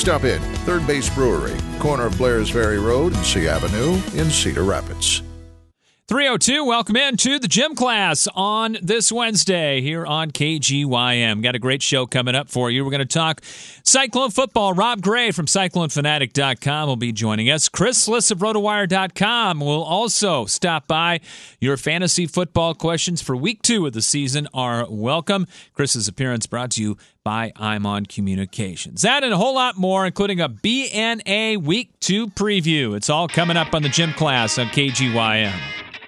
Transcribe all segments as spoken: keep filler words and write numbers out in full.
Stop in. Third Base Brewery, corner of Blair's Ferry Road and C Avenue in Cedar Rapids. three oh two, welcome in to the gym class on this Wednesday here on K G Y M. Got a great show coming up for you. We're going to talk Cyclone football. Rob Gray from Cyclone Fanatic dot com will be joining us. Chris Sliss of RotoWire dot com will also stop by. Your fantasy football questions for week two of the season are welcome. Chris's appearance brought to you by I'm On Communications. That and a whole lot more, including a B N A week two preview. It's all coming up on the gym class on K G Y M.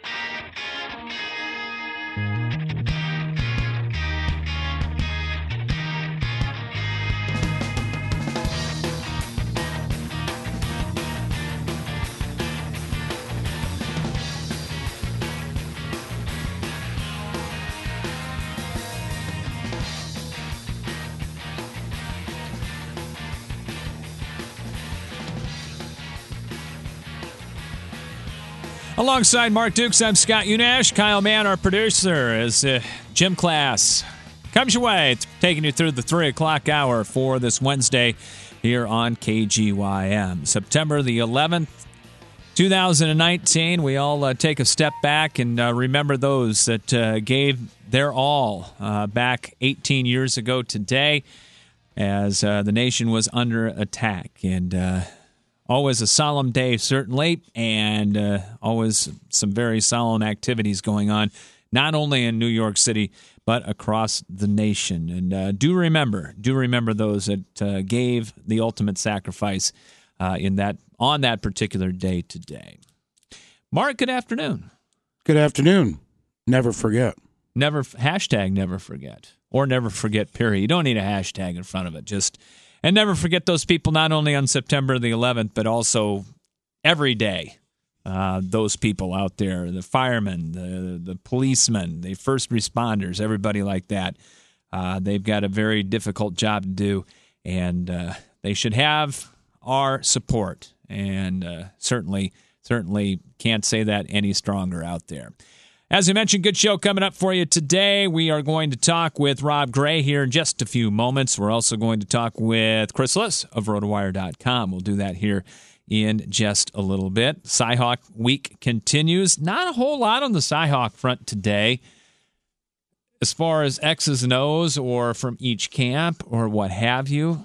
Alongside Mark Dukes, I'm Scott Unash. Kyle Mann, our producer, as uh, gym class comes your way. It's taking you through the three o'clock hour for this Wednesday here on K G Y M. September the eleventh, two thousand nineteen. We all uh, take a step back and uh, remember those that uh, gave their all uh, back eighteen years ago today as uh, the nation was under attack. And uh always a solemn day, certainly, and uh, always some very solemn activities going on, not only in New York City, but across the nation. And uh, do remember, do remember those that uh, gave the ultimate sacrifice uh, in that on that particular day today. Mark, good afternoon. Good afternoon. Never forget. Never, hashtag never forget, or never forget, period. You don't need a hashtag in front of it, just... And never forget those people, not only on September the eleventh, but also every day. Uh, those people out there, the firemen, the the policemen, the first responders, everybody like that. Uh, they've got a very difficult job to do, and uh, they should have our support. And uh, certainly, certainly can't say that any stronger out there. As I mentioned, good show coming up for you today. We are going to talk with Rob Gray here in just a few moments. We're also going to talk with Chris Liss of RotoWire dot com. We'll do that here in just a little bit. Cyhawk week continues. Not a whole lot on the Cyhawk front today as far as X's and O's or from each camp or what have you.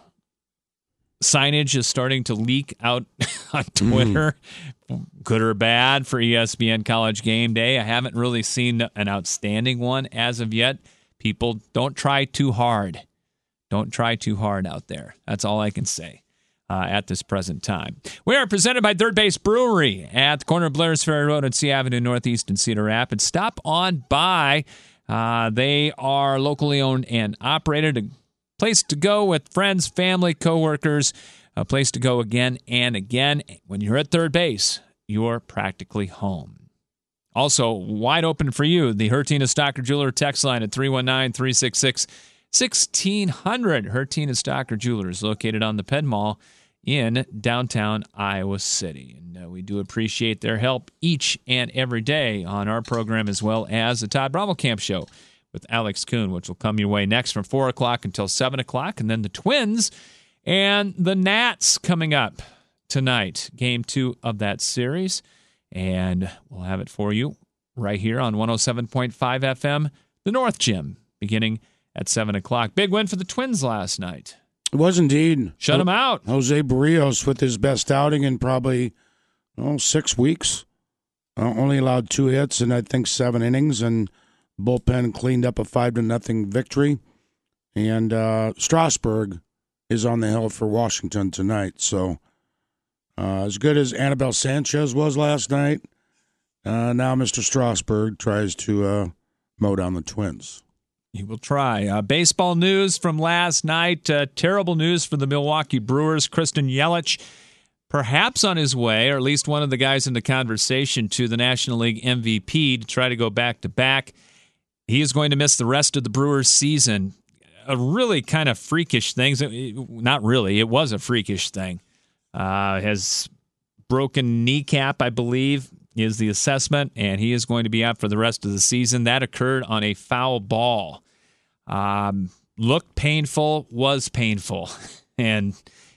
Signage is starting to leak out on Twitter, mm. good or bad, for E S P N College Game Day. I haven't really seen an outstanding one as of yet. People, don't try too hard. Don't try too hard out there. That's all I can say uh, at this present time. We are presented by Third Base Brewery at the corner of Blair's Ferry Road and C Avenue Northeast in Cedar Rapids. Stop on by. Uh, they are locally owned and operated. Place to go with friends, family, coworkers. A place to go again and again. When you're at third base, you're practically home. Also, wide open for you, the Hertina Stocker Jeweler text line at three one nine, three six six, one six zero zero. Hertina Stocker Jeweler is located on the Penn Mall in downtown Iowa City. And uh, we do appreciate their help each and every day on our program, as well as the Todd Brommelkamp Show with Alex Kuhn, which will come your way next from four o'clock until seven o'clock. And then the Twins and the Nats coming up tonight, game two of that series. And we'll have it for you right here on one oh seven point five F M, the North Gym, beginning at seven o'clock. Big win for the Twins last night. It was indeed. Shut them out. Jose Barrios with his best outing in probably oh, six weeks. Uh, only allowed two hits and I think seven innings, and bullpen cleaned up a five to nothing victory. And uh, Strasburg is on the hill for Washington tonight. So uh, as good as Anibal Sanchez was last night, uh, now Mister Strasburg tries to uh, mow down the Twins. He will try. Uh, baseball news from last night. Uh, terrible news for the Milwaukee Brewers. Christian Yelich, perhaps on his way, or at least one of the guys in the conversation, to the National League M V P to try to go back-to-back. He is going to miss the rest of the Brewers season. A really kind of freakish thing. Not really. It was a freakish thing. Uh, has broken kneecap, I believe, is the assessment, and he is going to be out for the rest of the season. That occurred on a foul ball. Um, looked painful, was painful, and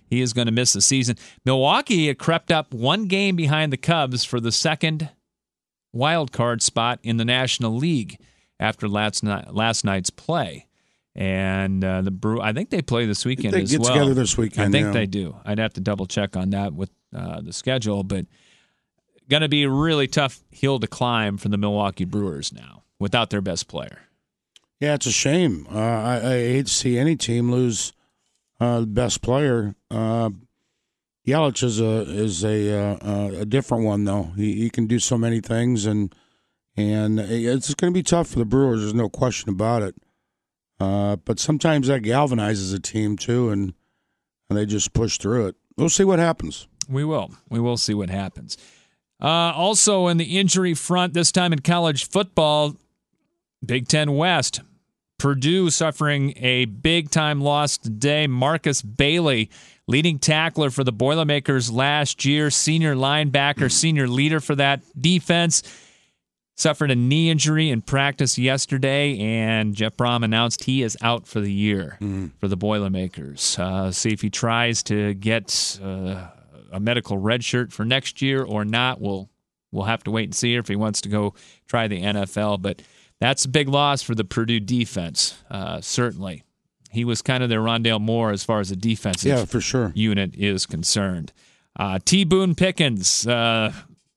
he is going to miss the season. Milwaukee had crept up one game behind the Cubs for the second wild card spot in the National League after last night, last night's play. And uh, the Brew, I think they play this weekend they as get well. together this weekend. I think yeah. they do. I'd have to double check on that with uh, the schedule, but going to be a really tough hill to climb for the Milwaukee Brewers now without their best player. Yeah, it's a shame. Uh, I, I hate to see any team lose uh, the best player. Uh, Yelich is a is a uh, a different one though. He he can do so many things, and and it's going to be tough for the Brewers. There's no question about it. Uh, but sometimes that galvanizes a team too, and and they just push through it. We'll see what happens. We will. We will see what happens. Uh, also, in the injury front, this time in college football, Big Ten West, Purdue suffering a big-time loss today. Marcus Bailey, leading tackler for the Boilermakers last year, senior linebacker, senior leader for that defense, suffered a knee injury in practice yesterday, and Jeff Brom announced he is out for the year mm. for the Boilermakers. Uh, see if he tries to get uh, a medical red shirt for next year or not. We'll we'll have to wait and see if he wants to go try the N F L. But that's a big loss for the Purdue defense, uh, certainly. He was kind of their Rondale Moore as far as the defensive yeah, for sure. unit is concerned. Uh, T. Boone Pickens, uh,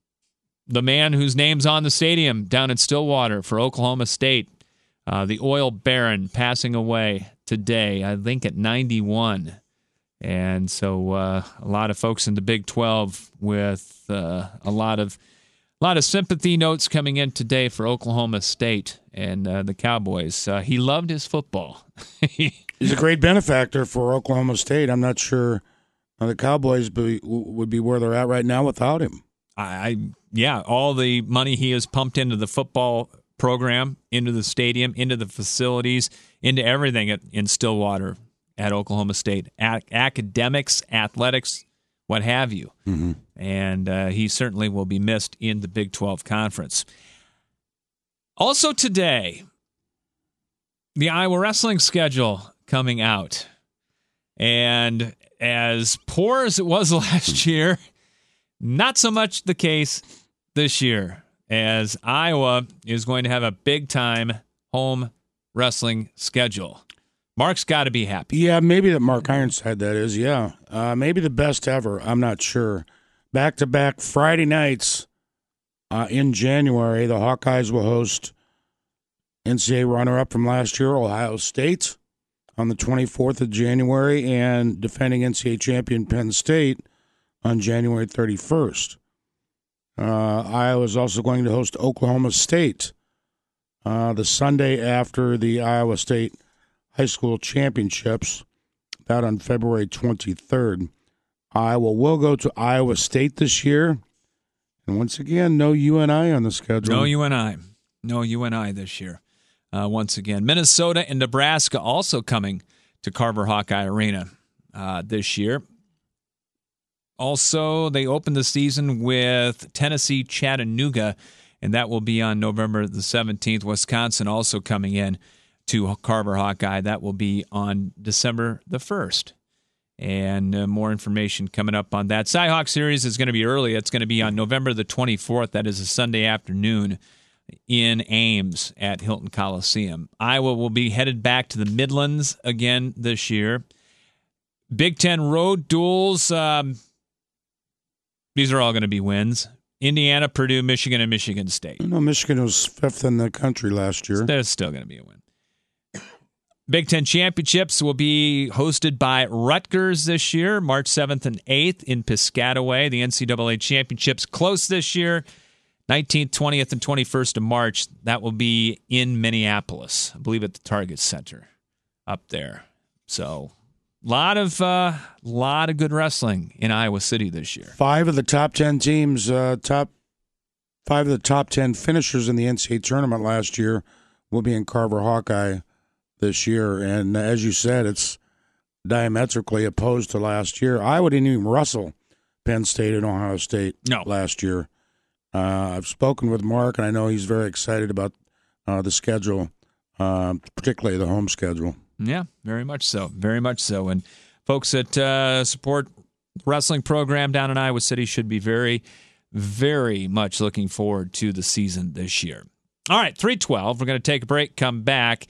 the man whose name's on the stadium down in Stillwater for Oklahoma State, uh, the oil baron, passing away today, I think at ninety-one. And so uh, a lot of folks in the Big twelve with uh, a lot of a lot of sympathy notes coming in today for Oklahoma State and uh, the Cowboys. Uh, he loved his football. He's a great benefactor for Oklahoma State. I'm not sure uh, the Cowboys be, would be where they're at right now without him. I yeah, all the money he has pumped into the football program, into the stadium, into the facilities, into everything at, in Stillwater at Oklahoma State, a- academics, athletics, what have you. Mm-hmm. And uh, he certainly will be missed in the Big twelve Conference. Also today, the Iowa wrestling schedule coming out. And as poor as it was last year, not so much the case this year, as Iowa is going to have a big-time home wrestling schedule. Mark's got to be happy. Yeah, maybe that Mark Ironside, that is, yeah. Uh, maybe the best ever. I'm not sure. Back-to-back Friday nights uh, in January, the Hawkeyes will host N C double A runner-up from last year, Ohio State, on the twenty-fourth of January, and defending N C double A champion Penn State on January thirty-first. Uh, Iowa is also going to host Oklahoma State uh, the Sunday after the Iowa State High School Championships, that on February twenty-third. Iowa will go to Iowa State this year. And once again, no U N I on the schedule. No U N I. No U N I this year. Uh, once again, Minnesota and Nebraska also coming to Carver Hawkeye Arena uh, this year. Also, they opened the season with Tennessee Chattanooga, and that will be on November the seventeenth. Wisconsin also coming in to Carver Hawkeye. That will be on December the first. And uh, more information coming up on that. Cyhawk Series is going to be early. It's going to be on November the twenty-fourth. That is a Sunday afternoon in Ames at Hilton Coliseum. Iowa will be headed back to the Midlands again this year. Big Ten road duels. Um, these are all going to be wins. Indiana, Purdue, Michigan, and Michigan State. No, Michigan was fifth in the country last year. There's still going to be a win. Big Ten Championships will be hosted by Rutgers this year, March seventh and eighth in Piscataway. The N C double A Championships close this year, nineteenth, twentieth, and twenty-first of March. That will be in Minneapolis, I believe at the Target Center up there. So a lot of, uh, lot of good wrestling in Iowa City this year. Five of the top ten teams, uh, top five of the top ten finishers in the N C double A tournament last year will be in Carver Hawkeye this year. And as you said, it's diametrically opposed to last year. Iowa didn't even wrestle Penn State and Ohio State no. last year. Uh, I've spoken with Mark, and I know he's very excited about uh, the schedule, uh, particularly the home schedule. Yeah, very much so. Very much so. And folks that uh, support the wrestling program down in Iowa City should be very, very much looking forward to the season this year. All right, three twelve. We're going to take a break, come back,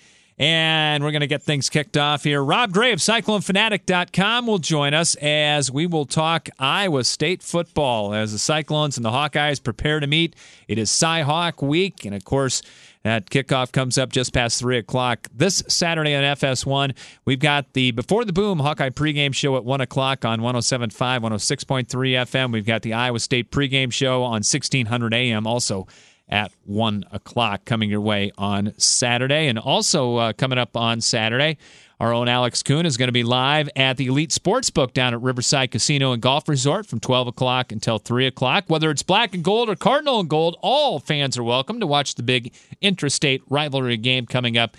and we're going to get things kicked off here. Rob Gray of Cyclone Fanatic dot com will join us as we will talk Iowa State football as the Cyclones and the Hawkeyes prepare to meet. It is Cy-Hawk week, and of course, that kickoff comes up just past three o'clock this Saturday on F S one. We've got the Before the Boom Hawkeye pregame show at one o'clock on one oh seven point five, one oh six point three F M. We've got the Iowa State pregame show on sixteen hundred A M also at one o'clock coming your way on Saturday. And also uh, coming up on Saturday, our own Alex Kuhn is going to be live at the Elite Sportsbook down at Riverside Casino and Golf Resort from twelve o'clock until three o'clock. Whether it's black and gold or cardinal and gold, all fans are welcome to watch the big interstate rivalry game coming up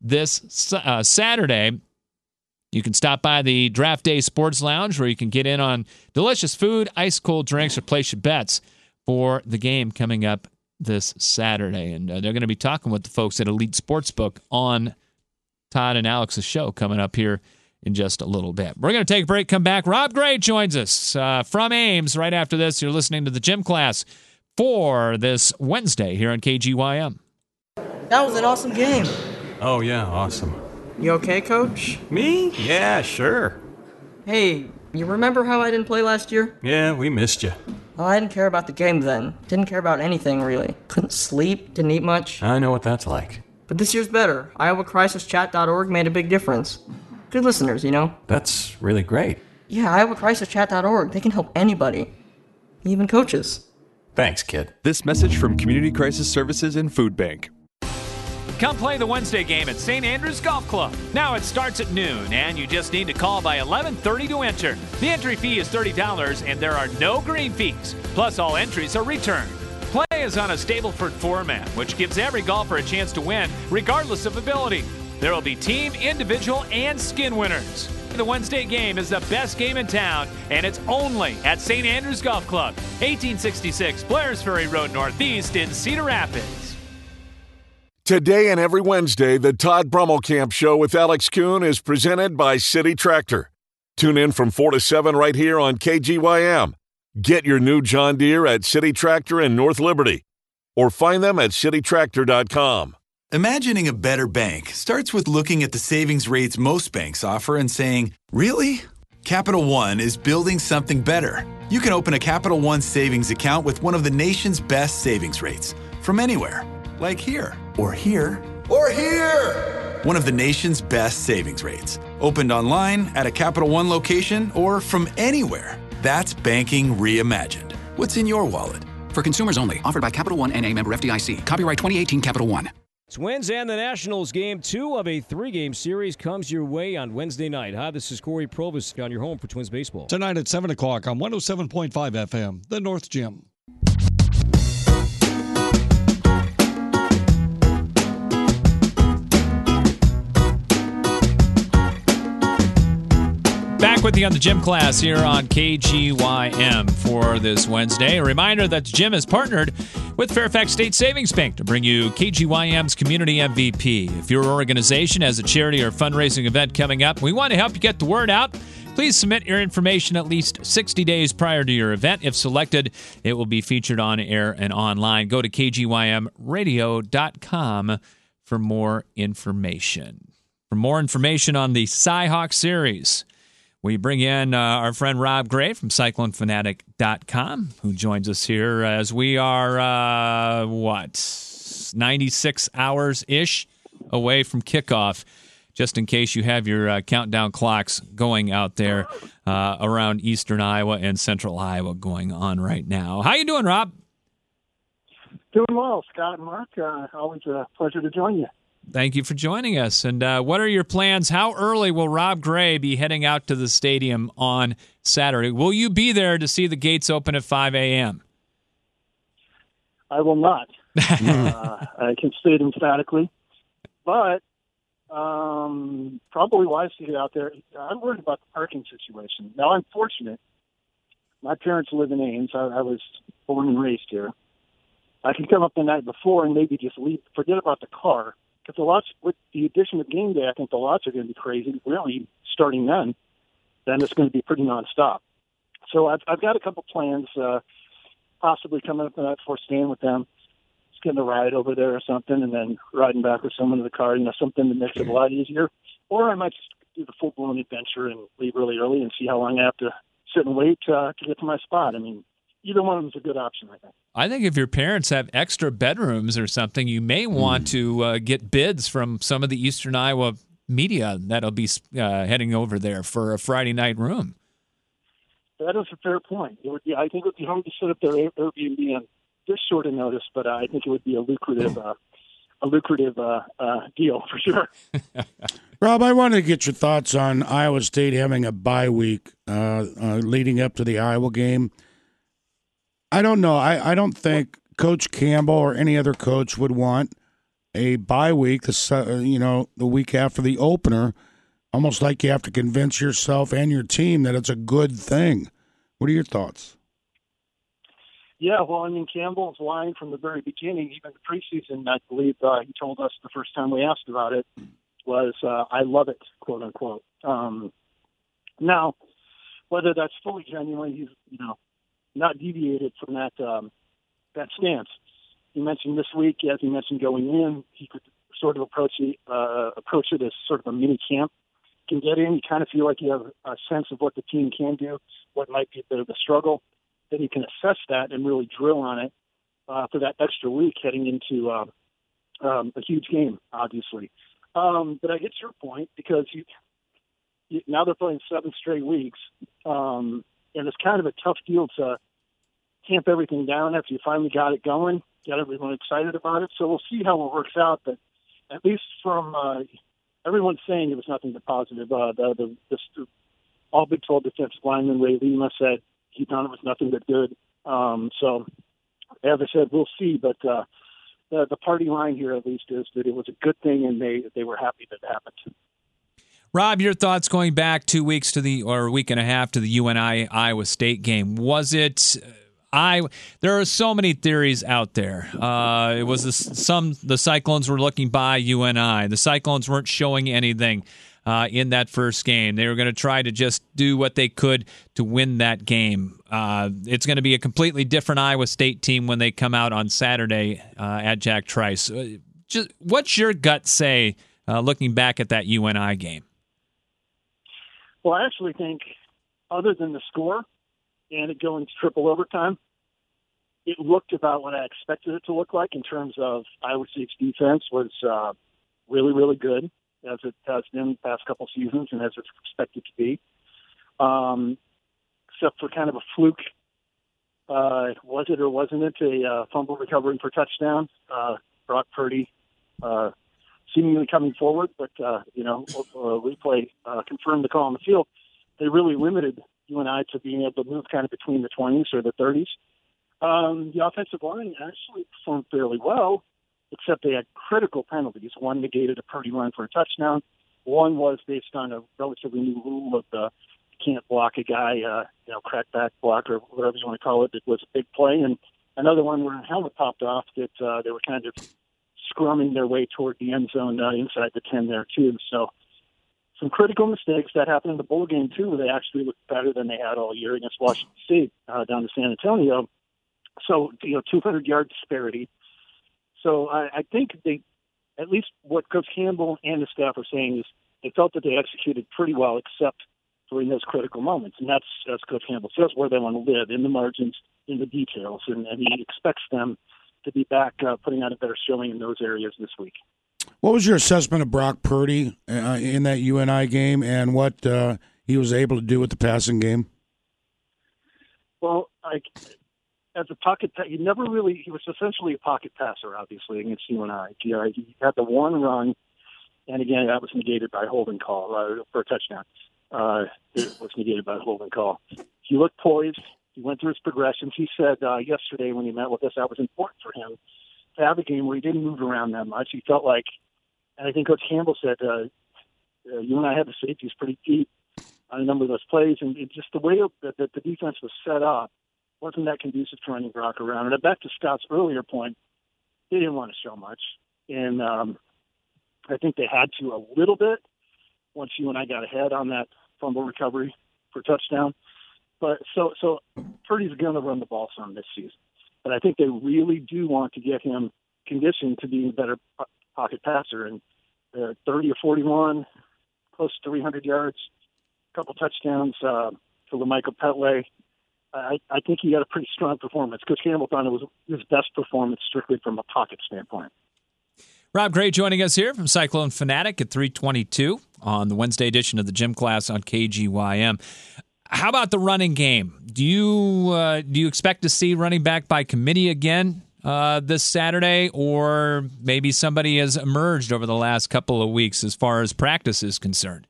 this uh, Saturday. You can stop by the Draft Day Sports Lounge where you can get in on delicious food, ice-cold drinks, or place your bets for the game coming up this Saturday. And uh, they're going to be talking with the folks at Elite Sportsbook on Todd and Alex's show coming up here in just a little bit. We're going to take a break, come back. Rob Gray joins us uh, from Ames right after this. You're listening to the Gym Class for this Wednesday here on K G Y M. That was an awesome game. Oh, yeah, awesome. You okay, Coach? Me? Yeah, sure. Hey, you remember how I didn't play last year? Yeah, we missed you. Well, I didn't care about the game then. Didn't care about anything, really. Couldn't sleep, didn't eat much. I know what that's like. But this year's better. Iowa Crisis Chat dot org made a big difference. Good listeners, you know? That's really great. Yeah, Iowa Crisis Chat dot org. They can help anybody. Even coaches. Thanks, kid. This message from Community Crisis Services and Food Bank. Come play the Wednesday game at Saint Andrews Golf Club. Now it starts at noon, and you just need to call by eleven thirty to enter. The entry fee is thirty dollars, and there are no green fees. Plus, all entries are returned. Play is on a Stableford format, which gives every golfer a chance to win, regardless of ability. There will be team, individual, and skin winners. The Wednesday game is the best game in town, and it's only at Saint Andrews Golf Club, eighteen sixty-six Blair's Ferry Road Northeast in Cedar Rapids. Today and every Wednesday, the Todd Brummelkamp Show with Alex Kuhn is presented by City Tractor. Tune in from four to seven right here on K G Y M. Get your new John Deere at City Tractor in North Liberty, or find them at city tractor dot com. Imagining a better bank starts with looking at the savings rates most banks offer and saying, really? Capital One is building something better. You can open a Capital One savings account with one of the nation's best savings rates from anywhere, like here. Or here. Or here! One of the nation's best savings rates. Opened online, at a Capital One location, or from anywhere. That's banking reimagined. What's in your wallet? For consumers only. Offered by Capital One N A member F D I C. Copyright twenty eighteen Capital One. Twins and the Nationals game two of a three-game series comes your way on Wednesday night. Hi, this is Corey Provis on your home for Twins baseball. Tonight at seven o'clock on one oh seven point five F M, the North Gym. Back with you on the Gym Class here on K G Y M for this Wednesday. A reminder that the gym has partnered with Fairfax State Savings Bank to bring you K G Y M's Community M V P. If your organization has a charity or fundraising event coming up, we want to help you get the word out. Please submit your information at least sixty days prior to your event. If selected, it will be featured on air and online. Go to K G Y M radio dot com for more information. For more information on the Cy-Hawk series, we bring in uh, our friend Rob Gray from Cyclone Fanatic dot com, who joins us here as we are, uh, what, ninety-six hours-ish away from kickoff, just in case you have your uh, countdown clocks going out there uh, around eastern Iowa and central Iowa going on right now. How you doing, Rob? Doing well, Scott and Mark. Uh, always a pleasure to join you. Thank you for joining us. And uh, what are your plans? How early will Rob Gray be heading out to the stadium on Saturday? Will you be there to see the gates open at five a.m.? I will not. uh, I can state emphatically. But um, probably wise to get out there. I'm worried about the parking situation. Now, I'm fortunate. My parents live in Ames. I, I was born and raised here. I can come up the night before and maybe just leave. Forget about the car. Because the lots, with the addition of game day, I think the lots are going to be crazy, really, starting then. then it's going to be pretty nonstop. So I've, I've got a couple plans, uh, possibly coming up tonight before staying with them. Just getting a ride over there or something, and then riding back with someone in the car, you know, something that makes it a lot easier. Or I might just do the full-blown adventure and leave really early and see how long I have to sit and wait uh, to get to my spot. I mean, either one of them is a good option, I think. I think if your parents have extra bedrooms or something, you may want mm. to uh, get bids from some of the Eastern Iowa media that'll be uh, heading over there for a Friday night room. That is a fair point. It would be, I think it would be hard to set up their Airbnb on this short of notice, but uh, I think it would be a lucrative, uh, a lucrative uh, uh, deal for sure. Rob, I wanted to get your thoughts on Iowa State having a bye week uh, uh, leading up to the Iowa game. I don't know. I, I don't think Coach Campbell or any other coach would want a bye week, the you know, the week after the opener. Almost like you have to convince yourself and your team that it's a good thing. What are your thoughts? Yeah, well, I mean, Campbell's line from the very beginning, even the preseason, I believe uh, he told us the first time we asked about it, was, uh, I love it, quote unquote. Um, now, whether that's fully genuine, he's, you know, not deviated from that um, that stance. You mentioned this week, as you mentioned going in, he could sort of approach it, uh, approach it as sort of a mini camp. Can get in, you kind of feel like you have a sense of what the team can do, what might be a bit of a struggle. Then you can assess that and really drill on it uh, for that extra week heading into uh, um, a huge game, obviously. Um, but I get your point because you, you, now they're playing seven straight weeks, um, and it's kind of a tough deal to tamp everything down after you finally got it going, get everyone excited about it. So we'll see how it works out, but at least from uh, – everyone's saying it was nothing but positive. Uh, the, the, the, all Big twelve defensive lineman Ray Lima said he thought it was nothing but good. Um, so, as I said, we'll see. But uh, the, the party line here, at least, is that it was a good thing, and they, they were happy that it happened. Rob, your thoughts going back two weeks to the or a week and a half to the U N I Iowa State game? Was it? I there are so many theories out there. Uh, it was the, some the Cyclones were looking by U N I. The Cyclones weren't showing anything uh, in that first game. They were going to try to just do what they could to win that game. Uh, it's going to be a completely different Iowa State team when they come out on Saturday uh, at Jack Trice. Uh, just what's your gut say uh, looking back at that U N I game? Well, I actually think, other than the score and it going to triple overtime, it looked about what I expected it to look like in terms of Iowa State's defense was uh, really, really good, as it has been the past couple seasons and as it's expected to be. Um, except for kind of a fluke, uh, was it or wasn't it, a uh, fumble recovery for touchdown. Uh, Brock Purdy uh, seemingly coming forward, but, uh, you know, uh, replay uh, confirmed the call on the field. They really limited U N I to being able to move kind of between the twenties or the thirties. Um, the offensive line actually performed fairly well, except they had critical penalties. One negated a Purdy run for a touchdown. One was based on a relatively new rule of the you can't block a guy, uh, you know, crackback block or whatever you want to call it. It was a big play. And another one where a helmet popped off that uh, they were kind of scrumming their way toward the end zone uh, inside the ten there, too. So some critical mistakes that happened in the bowl game, too, where they actually looked better than they had all year against Washington State uh, down to San Antonio. So, you know, two hundred yard disparity. So I, I think they, at least what Coach Campbell and the staff are saying is they felt that they executed pretty well, except during those critical moments. And that's, as Coach Campbell says, where they want to live, in the margins, in the details. And, and he expects them to be back uh, putting out a better showing in those areas this week. What was your assessment of Brock Purdy uh, in that U N I game and what uh, he was able to do with the passing game? Well, I, as a pocket, he never really, he was essentially a pocket passer, obviously, against U N I. He, uh, he had the one run, and again, that was negated by a holding call uh, for a touchdown. Uh, it was negated by a holding call. He looked poised. He went through his progressions. He said uh, yesterday when he met with us that was important for him to have a game where he didn't move around that much. He felt like, and I think Coach Campbell said, uh, uh, you and I had the safeties pretty deep on a number of those plays, and it, just the way that, that the defense was set up wasn't that conducive to running Brock around. And back to Scott's earlier point, they didn't want to show much, and um, I think they had to a little bit once you and I got ahead on that fumble recovery for touchdown. But so so Purdy's going to run the ball some this season. But I think they really do want to get him conditioned to be a better po- pocket passer. And uh, thirty or forty-one, close to three hundred yards, a couple touchdowns uh, to LaMichael Pettway. I, I think he had a pretty strong performance. Coach Campbell thought it was his best performance strictly from a pocket standpoint. Rob Gray joining us here from Cyclone Fanatic at three twenty-two on the Wednesday edition of the Gym Class on K G Y M. How about the running game? Do you uh, do you expect to see running back by committee again uh, this Saturday, or maybe somebody has emerged over the last couple of weeks as far as practice is concerned?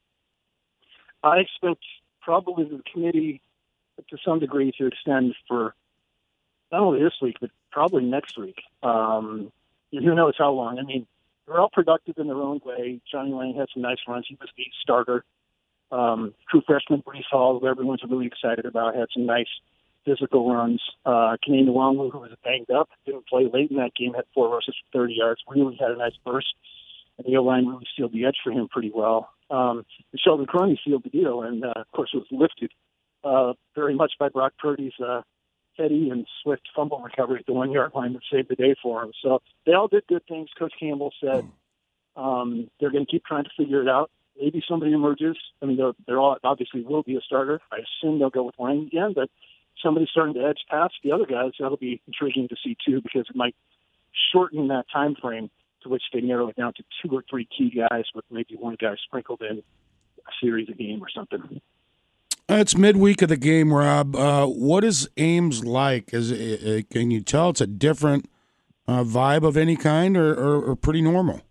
I expect probably the committee to some degree to extend for not only this week, but probably next week. Um, who knows how long? I mean, they're all productive in their own way. Johnny Lang had some nice runs. He was the starter. Um, true freshman Brees Hall, who everyone's really excited about, had some nice physical runs. Uh, Kenny Nwangwu, who was banged up, didn't play late in that game, had four rushes for thirty yards, really had a nice burst. And the O-line really sealed the edge for him pretty well. Um, and Sheldon Croney sealed the deal, and uh, of course it was lifted uh, very much by Brock Purdy's uh, heady and swift fumble recovery at the one-yard line that saved the day for him. So they all did good things. Coach Campbell said um, they're going to keep trying to figure it out. Maybe somebody emerges. I mean, they're, they're all obviously will be a starter. I assume they'll go with Lang again, but somebody's starting to edge past the other guys. That'll be intriguing to see too, because it might shorten that time frame to which they narrow it down to two or three key guys with maybe one guy sprinkled in a series, a game, or something. It's midweek of the game, Rob. Uh, what is Ames like? Is it, uh, can you tell it's a different uh, vibe of any kind, or, or, or pretty normal?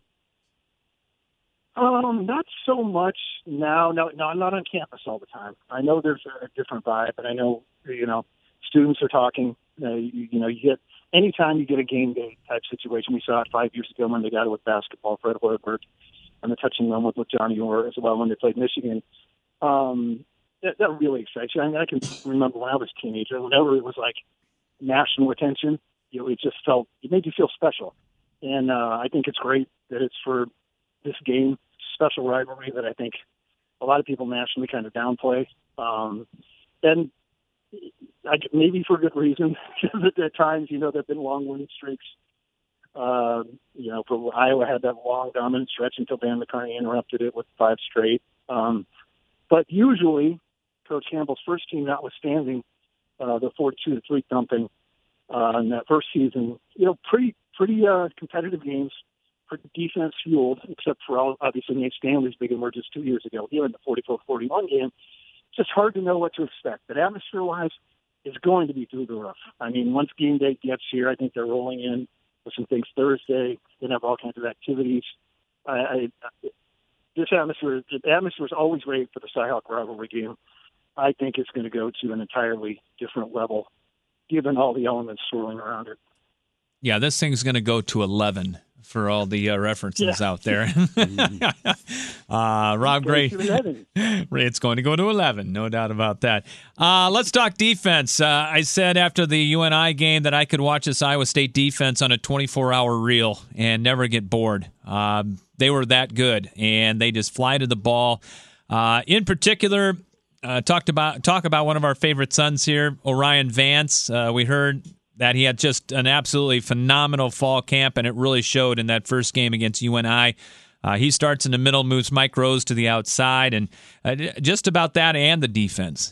Um, not so much now. No, no, I'm not on campus all the time. I know there's a different vibe, and I know, you know, students are talking. Uh, you, you know, you get anytime you get a game day type situation. We saw it five years ago when they got it with basketball, Fred Hoiberg, and the touching run with, with Johnny Orr as well when they played Michigan. Um, that, that really excites you. I mean, I can remember when I was a teenager, whenever it was like national attention, you know, it just felt, it made you feel special. And uh, I think it's great that it's for this game, special rivalry that I think a lot of people nationally kind of downplay. Um, and I, maybe for good reason, because at times, you know, there have been long winning streaks. Uh, you know, for Iowa had that long dominant stretch until Dan McCarney interrupted it with five straight. Um, but usually, Coach Campbell's first team, notwithstanding uh, the forty-two to three thumping uh, in that first season, you know, pretty pretty uh, competitive games. Defense fueled, except for all, obviously Nate Stanley's big emergence two years ago here in the forty-four forty-one game. It's just hard to know what to expect. But atmosphere-wise, it's going to be through the roof. I mean, once game day gets here, I think they're rolling in with some things Thursday. They're going to have all kinds of activities. I, I, this atmosphere, the atmosphere is always great for the Cy-Hawk rivalry game. I think it's going to go to an entirely different level, given all the elements swirling around it. Yeah, this thing's going to go to eleven for all the uh, references yeah. out there. uh, Rob Gray, it's going to go to eleven, no doubt about that. Uh, let's talk defense. Uh, I said after the U N I game that I could watch this Iowa State defense on a twenty-four hour reel and never get bored. Uh, they were that good, and they just fly to the ball. Uh, in particular, uh, talked about talk about one of our favorite sons here, Orion Vance. Uh, we heard that he had just an absolutely phenomenal fall camp, and it really showed in that first game against U N I. Uh, he starts in the middle, moves Mike Rose to the outside, and uh, just about that and the defense.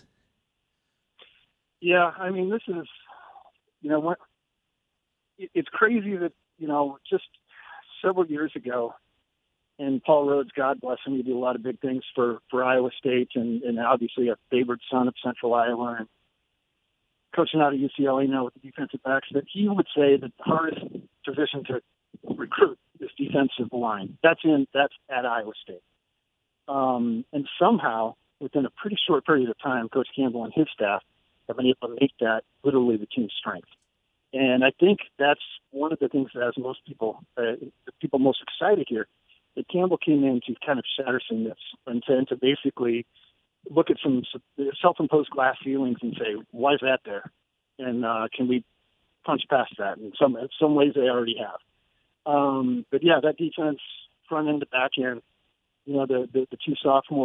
Yeah, I mean, this is, you know, what it's crazy that, you know, just several years ago, and Paul Rhodes, God bless him, he did a lot of big things for, for Iowa State, and, and obviously a favored son of Central Iowa, and coaching out of U C L A now with the defensive backs, that he would say that the hardest position to recruit is defensive line. That's in that's at Iowa State. Um, and somehow, within a pretty short period of time, Coach Campbell and his staff have been able to make that literally the team's strength. And I think that's one of the things that has most people, uh, the people most excited here, that Campbell came in to kind of shatter some myths and to, and to basically look at some self-imposed glass ceilings and say, why is that there? And uh, can we punch past that? In some, in some ways they already have. Um, but yeah, that defense, front end to back end, you know, the, the, the two sophomore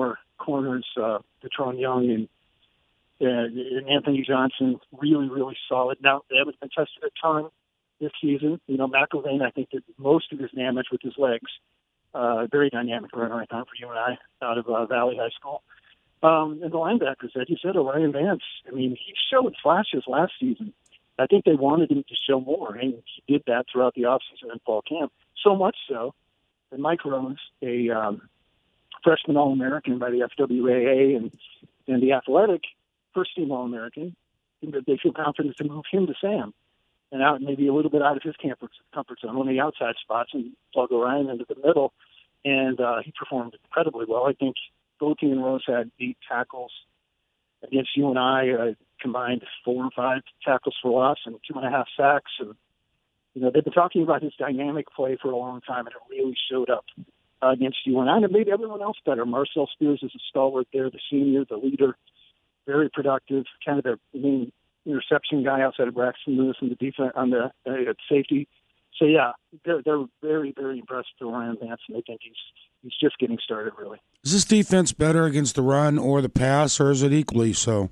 corners, uh, Patron Young and, uh, and Anthony Johnson, really, really solid. Now, they haven't been tested a ton this season. You know, McIlvain, I think, did most of his damage with his legs. Uh, very dynamic runner, I thought, for you and I, out of uh, Valley High School. Um, and the linebackers, as you said, Orion Vance, I mean, he showed flashes last season. I think they wanted him to show more, and he did that throughout the offseason and fall camp. So much so that Mike Rose, a um, freshman All-American by the F W A A and, and the Athletic, first-team All-American, they feel confident to move him to Sam and out maybe a little bit out of his comfort, comfort zone on the outside spots and plug Orion into the middle. And uh, he performed incredibly well. I think both he and Rose had eight tackles against you and I, uh, combined four or five tackles for loss and two and a half sacks. And, you know, they've been talking about his dynamic play for a long time, and it really showed up uh, against you and I, and it made everyone else better. Marcel Spears is a stalwart there, the senior, the leader, very productive, kind of the main interception guy outside of Braxton Lewis on the defense, on the uh, safety. So, yeah, they're, they're very, very impressed with Orion Vance, and they think he's he's just getting started, really. Is this defense better against the run or the pass, or is it equally so?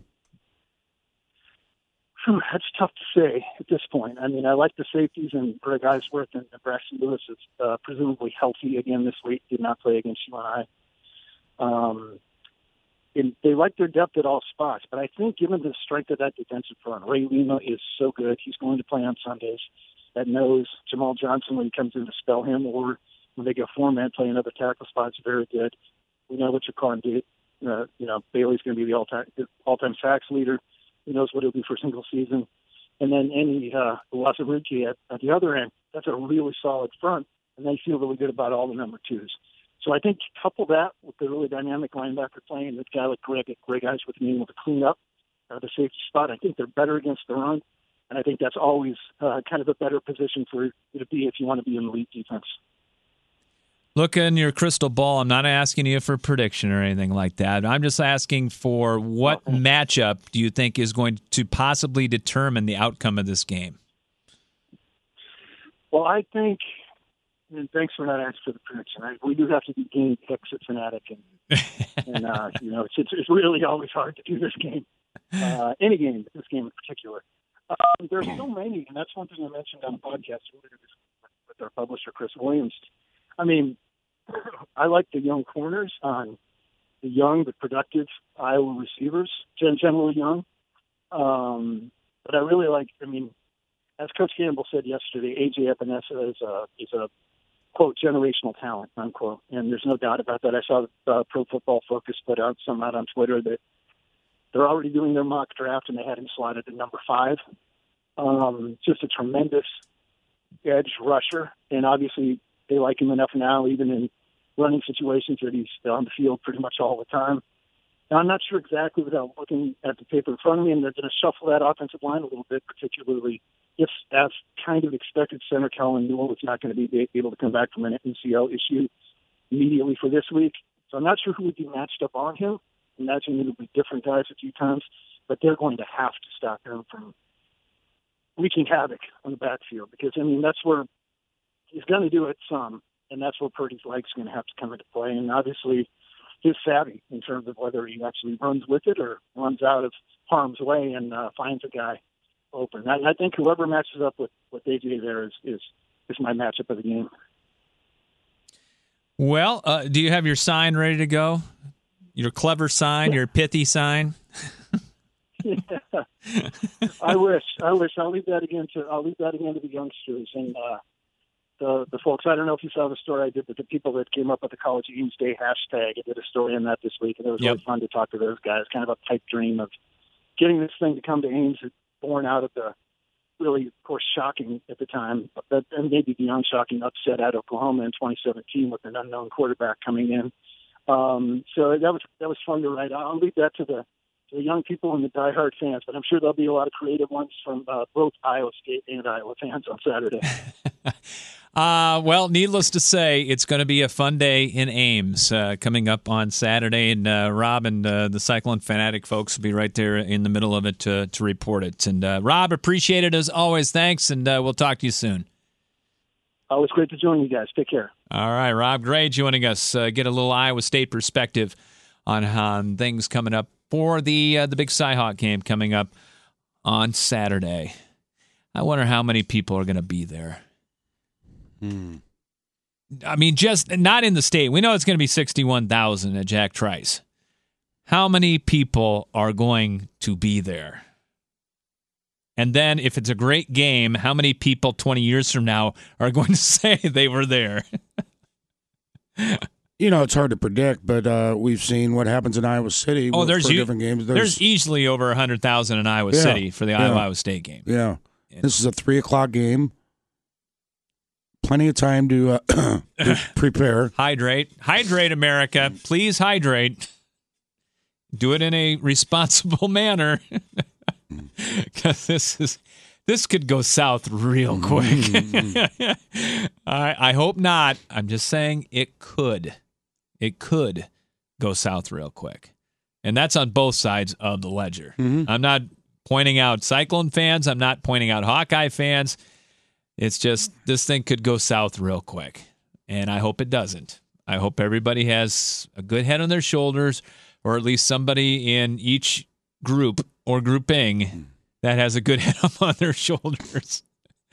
Whew, that's tough to say at this point. I mean, I like the safeties, and Greg Eisworth and Braxton Lewis is uh, presumably healthy again this week, did not play against you and I. Um, and they like their depth at all spots, but I think given the strength of that defensive front, Ray Lima is so good. He's going to play on Sundays. That knows Jamal Johnson, when he comes in to spell him, or when they go four-man, play another tackle spot, is very good. We know what Jaquan did. Uh, you know, Bailey's going to be the all-time, all-time sacks leader. He knows what he'll do for a single season. And then any uh, Wasaruki at, at the other end, that's a really solid front, and they feel really good about all the number twos. So I think couple that with the really dynamic linebacker playing, that guy like Greg, Greg Eisworth being able to clean up uh, the safety spot, I think they're better against the run. And I think that's always uh, kind of a better position for you to be if you want to be in elite defense. Look in your crystal ball. I'm not asking you for a prediction or anything like that. I'm just asking for what okay. matchup do you think is going to possibly determine the outcome of this game? Well, I think, and thanks for not asking for the prediction. I, we do have to be game picks at Fanatic, and, and uh, you know, it's, it's it's really always hard to do this game, uh, any game, but this game in particular. Um, there's so many, and that's one thing I mentioned on the podcast with our publisher, Chris Williams. I mean, I like the young corners on the young but productive Iowa receivers, generally young. Um, but I really like, I mean, as Coach Campbell said yesterday, A J Epinesa is a, is a, quote, generational talent, unquote. And there's no doubt about that. I saw uh, Pro Football Focus put out some out on Twitter that they're already doing their mock draft, and they had him slotted at number five. Um, just a tremendous edge rusher, and obviously they like him enough now, even in running situations, that he's on the field pretty much all the time. Now, I'm not sure exactly without looking at the paper in front of me, and they're going to shuffle that offensive line a little bit, particularly if, as kind of expected, center Kellen Newell is not going to be able to come back from an M C L issue immediately for this week. So I'm not sure who would be matched up on him. I imagine it'll be different guys a few times, but they're going to have to stop him from wreaking havoc on the backfield, because, I mean, that's where he's going to do it some, and that's where Purdy's leg's going to have to come into play. And obviously he's savvy in terms of whether he actually runs with it or runs out of harm's way and uh, finds a guy open. I, I think whoever matches up with, with A J there is, is, is my matchup of the game. Well, uh, do you have your sign ready to go? Your clever sign, your pithy sign? Yeah. I wish. I wish. I'll leave that again to I'll leave that again to the youngsters and uh, the the folks. I don't know if you saw the story I did, but the people that came up with the College Games Day hashtag, I did a story on that this week, and it was yep. really fun to talk to those guys. Kind of a pipe dream of getting this thing to come to Ames, born out of the really, of course, shocking at the time, but and maybe beyond shocking upset at Oklahoma in twenty seventeen with an unknown quarterback coming in. Um, so that was that was fun to write. I'll leave that to the to the young people and the diehard fans, but I'm sure there'll be a lot of creative ones from uh, both Iowa State and Iowa fans on Saturday. uh, well, needless to say, it's going to be a fun day in Ames uh, coming up on Saturday, and uh, Rob and uh, the Cyclone Fanatic folks will be right there in the middle of it to, to report it. And uh, Rob, appreciate it as always. Thanks, and uh, we'll talk to you soon. Always great to join you guys. Take care. All right, Rob Gray joining us. Uh, get a little Iowa State perspective on, on things coming up for the uh, the big Cyhawk game coming up on Saturday. I wonder how many people are going to be there. Hmm. I mean, just not in the state. We know it's going to be sixty-one thousand at Jack Trice. How many people are going to be there? And then if it's a great game, how many people twenty years from now are going to say they were there? You know, it's hard to predict, but uh, we've seen what happens in Iowa City. Oh, there's for u- different games. There's, There's, easily over one hundred thousand in Iowa Yeah, City for the yeah. Iowa State game. yeah. This is a three o'clock game. Plenty of time to, uh, to prepare. Hydrate. Hydrate, America. Please hydrate. Do it in a responsible manner. Because this is this could go south real quick. I, I hope not. I'm just saying it could. It could go south real quick. And that's on both sides of the ledger. Mm-hmm. I'm not pointing out Cyclone fans. I'm not pointing out Hawkeye fans. It's just this thing could go south real quick. And I hope it doesn't. I hope everybody has a good head on their shoulders, or at least somebody in each group or grouping that has a good head up on their shoulders.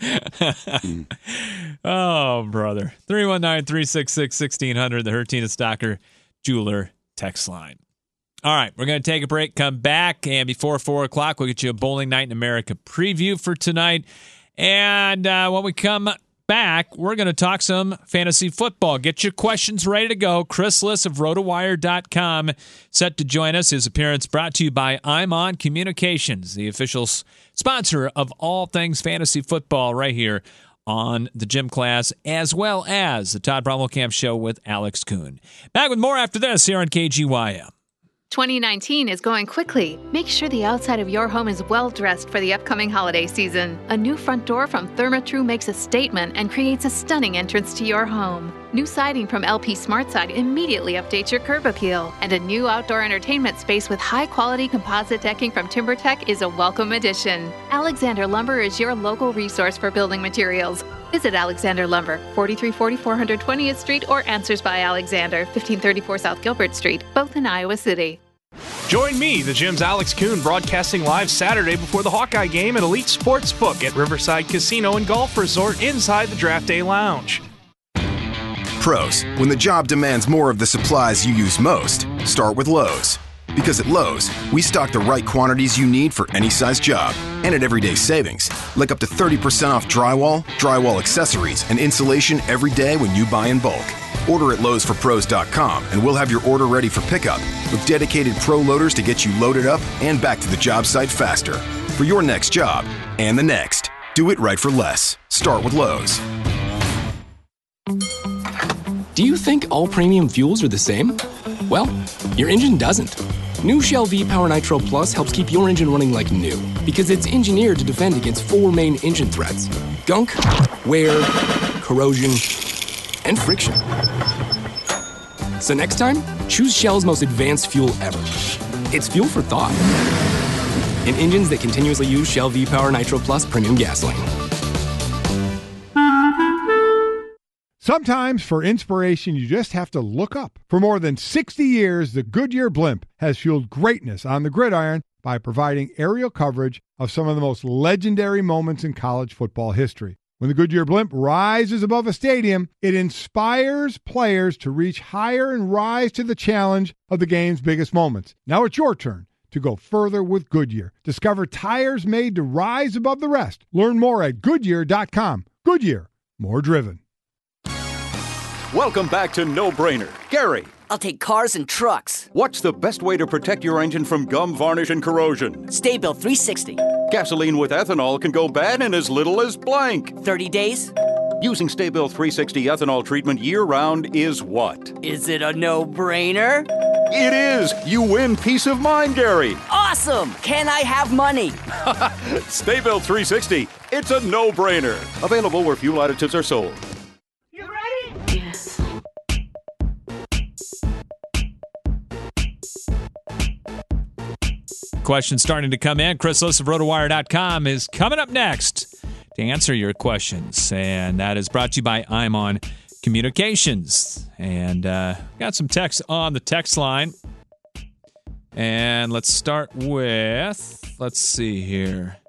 Oh, brother. three one nine, three six six, one six zero zero, the Hertina Stocker Jeweler text line. All right, we're going to take a break, come back, and before four o'clock, we'll get you a Bowling Night in America preview for tonight. And uh, when we come back, we're going to talk some fantasy football. Get your questions ready to go. Chris Liss of rotowire dot com set to join us. His appearance brought to you by I'm On Communications, the official s- sponsor of all things fantasy football right here on the Gym Class, as well as the Todd Bromwell Show with Alex Kuhn. Back with more after this here on K G Y M. twenty nineteen is going quickly. Make sure the outside of your home is well dressed for the upcoming holiday season. A new front door from Therma-Tru makes a statement and creates a stunning entrance to your home. New siding from L P SmartSide immediately updates your curb appeal. And a new outdoor entertainment space with high-quality composite decking from TimberTech is a welcome addition. Alexander Lumber is your local resource for building materials. Visit Alexander Lumber, forty-three forty, four hundred twentieth Street, or Answers by Alexander, fifteen thirty-four South Gilbert Street, both in Iowa City. Join me, the Gym's Alex Kuhn, broadcasting live Saturday before the Hawkeye game at Elite Sportsbook at Riverside Casino and Golf Resort inside the Draft Day Lounge. Pros, when the job demands more of the supplies you use most, start with Lowe's. Because at Lowe's, we stock the right quantities you need for any size job. And at everyday savings, like up to thirty percent off drywall, drywall accessories, and insulation every day when you buy in bulk. Order at Lowe's For Pros dot com and we'll have your order ready for pickup with dedicated pro loaders to get you loaded up and back to the job site faster. For your next job and the next, do it right for less. Start with Lowe's. Do you think all premium fuels are the same? Well, your engine doesn't. New Shell V-Power Nitro Plus helps keep your engine running like new because it's engineered to defend against four main engine threats: gunk, wear, corrosion, and friction. So next time, choose Shell's most advanced fuel ever. It's fuel for thought. In engines that continuously use Shell V-Power Nitro Plus premium gasoline. Sometimes for inspiration, you just have to look up. For more than sixty years, the Goodyear Blimp has fueled greatness on the gridiron by providing aerial coverage of some of the most legendary moments in college football history. When the Goodyear Blimp rises above a stadium, it inspires players to reach higher and rise to the challenge of the game's biggest moments. Now it's your turn to go further with Goodyear. Discover tires made to rise above the rest. Learn more at Goodyear dot com. Goodyear, more driven. Welcome back to No Brainer. Gary. I'll take cars and trucks. What's the best way to protect your engine from gum, varnish, and corrosion? Sta-Bil three sixty. Gasoline with ethanol can go bad in as little as blank. thirty days? Using Sta-Bil three sixty ethanol treatment year-round is what? Is it a no-brainer? It is! You win peace of mind, Gary! Awesome! Can I have money? Sta-Bil three sixty. It's a no-brainer. Available where fuel additives are sold. Questions starting to come in. Chris Liss of rotowire dot com is coming up next to answer your questions. And that is brought to you by I'm On Communications. And uh, got some text on the text line. And let's start with, let's see here.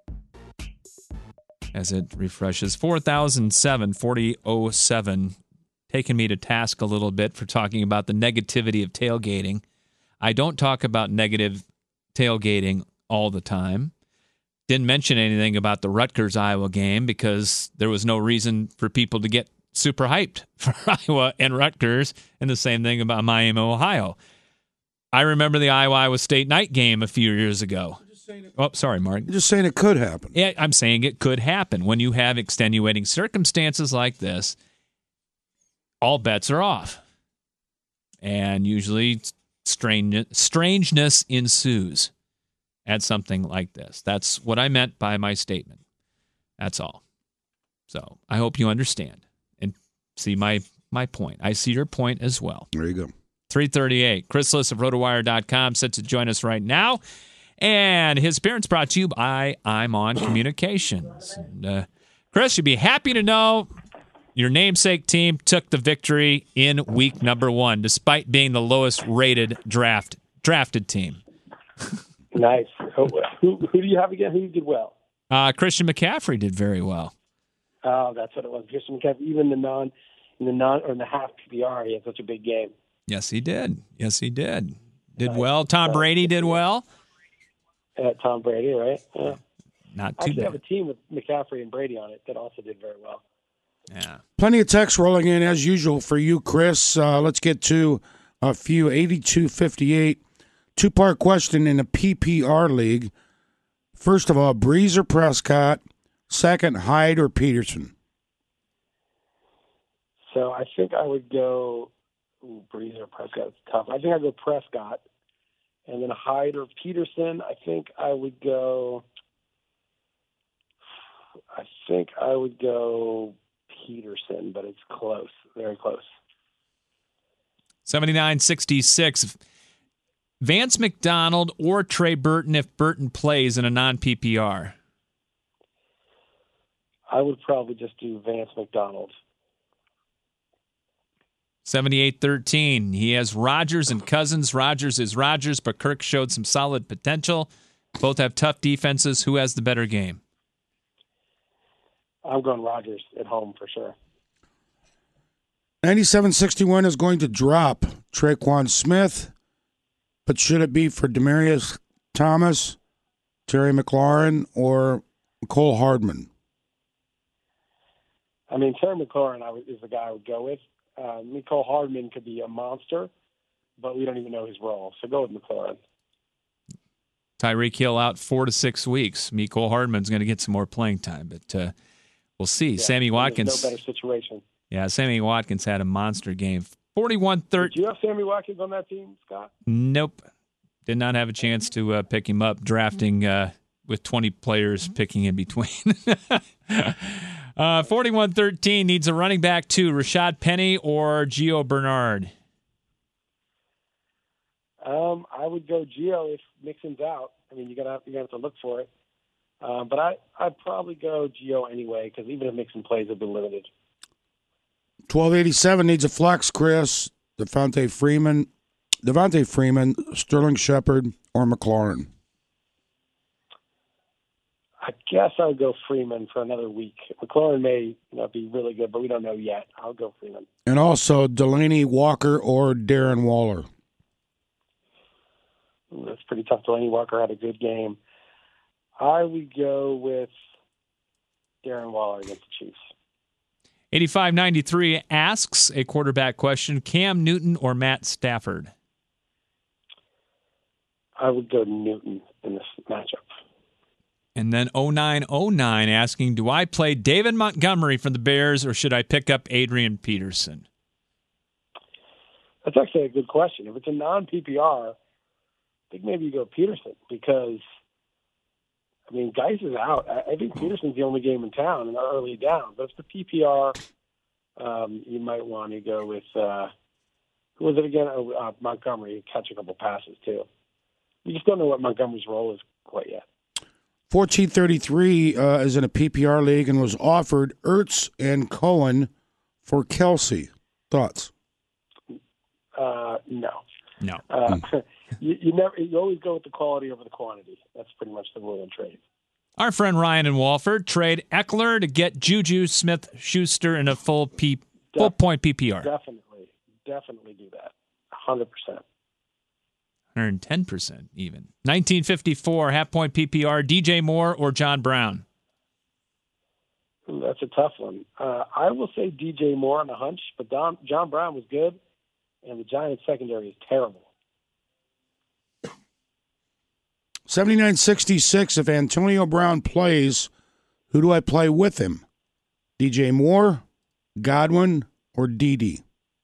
As it refreshes, four thousand seven, forty oh seven, taking me to task a little bit for talking about the negativity of tailgating. I don't talk about negative tailgating all the time. Didn't mention anything about the Rutgers-Iowa game because there was no reason for people to get super hyped for Iowa and Rutgers, and the same thing about Miami, Ohio. I remember the Iowa-Iowa State night game a few years ago. Oh, sorry, Mark. You're just saying it could happen. Yeah, I'm saying it could happen. When you have extenuating circumstances like this, all bets are off. And usually strange, strangeness ensues at something like this. That's what I meant by my statement. That's all. So I hope you understand and see my, my point. I see your point as well. There you go. three thirty-eight. Chris Liss of rotowire dot com set to join us right now. And his appearance brought to you by I'm On Communications. And, uh, Chris, you'd be happy to know your namesake team took the victory in week number one, despite being the lowest rated draft drafted team. Nice. Who, who, who do you have again? Who did well? Uh, Christian McCaffrey did very well. Oh, that's what it was. Christian McCaffrey, even the non, in the non or in the half P P R, he had such a big game. Yes, he did. Yes, he did. Did nice. well. Tom Brady did well. Uh, Tom Brady, right? Yeah. Not too I actually bad. have a team with McCaffrey and Brady on it that also did very well. Yeah. Plenty of text rolling in as usual for you, Chris. Uh, let's get to a few. eighty-two fifty-eight. Two-part question in a P P R league. First of all, Breeze or Prescott? Second, Hyde or Peterson? So I think I would go ooh, Breeze or Prescott. It's tough. I think I'd go Prescott. And then Hyde or Peterson, I think I would go I think I would go Peterson, but it's close, very close. seventy-nine sixty-six. Vance McDonald or Trey Burton if Burton plays in a non-P P R? I would probably just do Vance McDonald. seventy-eight thirteen. He has Rodgers and Cousins. Rodgers is Rodgers, but Kirk showed some solid potential. Both have tough defenses. Who has the better game? I'm going Rodgers at home for sure. ninety-seven sixty-one is going to drop Traquan Smith, but should it be for Demaryius Thomas, Terry McLaurin, or Cole Hardman? I mean, Terry McLaurin I would, is the guy I would go with. Uh, Mecole Hardman could be a monster, but we don't even know his role. So go with McLaurin. Tyreek Hill out four to six weeks. Mecole Hardman's going to get some more playing time, but uh, we'll see. Yeah, Sammy Watkins. No better situation. Yeah, Sammy Watkins had a monster game. forty-one thirty. Did you have Sammy Watkins on that team, Scott? Nope. Did not have a chance to uh, pick him up, drafting uh, with twenty players picking in between. uh, forty-one thirteen needs a running back too. Rashad Penny or Gio Bernard? Um, I would go Gio if Mixon's out. I mean, you're gonna have, you're gonna have to look for it. Um, but I I'd probably go Gio anyway because even if Mixon plays, it'll be limited. twelve eighty-seven needs a flex, Chris. Devontae Freeman, Devontae Freeman, Sterling Shepard, or McLaurin? I guess I would go Freeman for another week. McLaurin may you know, be really good, but we don't know yet. I'll go Freeman. And also Delaney Walker or Darren Waller? That's pretty tough. Delaney Walker had a good game. I would go with Darren Waller against the Chiefs. eighty-five ninety-three asks a quarterback question. Cam Newton or Matt Stafford? I would go Newton in this matchup. And then oh nine oh nine asking, do I play David Montgomery for the Bears or should I pick up Adrian Peterson? That's actually a good question. If it's a non-P P R, I think maybe you go Peterson because, I mean, Geis is out. I think Peterson's the only game in town and they're early down. But if it's the P P R, um, you might want to go with, uh, who was it again? Oh, uh, Montgomery, catch a couple passes too. You just don't know what Montgomery's role is quite yet. fourteen thirty-three uh, is in a P P R league and was offered Ertz and Cohen for Kelsey. Thoughts? Uh, no. No. Uh, you, you never you always go with the quality over the quantity. That's pretty much the rule in trade. Our friend Ryan in Walford, trade Eckler to get Juju Smith-Schuster in a full P, full point P P R. Definitely, definitely do that. one hundred percent. one hundred ten percent even. nineteen fifty-four, half-point P P R, D J Moore or John Brown? Ooh, that's a tough one. Uh, I will say D J Moore on a hunch, but Don, John Brown was good, and the Giants' secondary is terrible. seventy-nine sixty-six, if Antonio Brown plays, who do I play with him? D J Moore, Godwin, or Dede?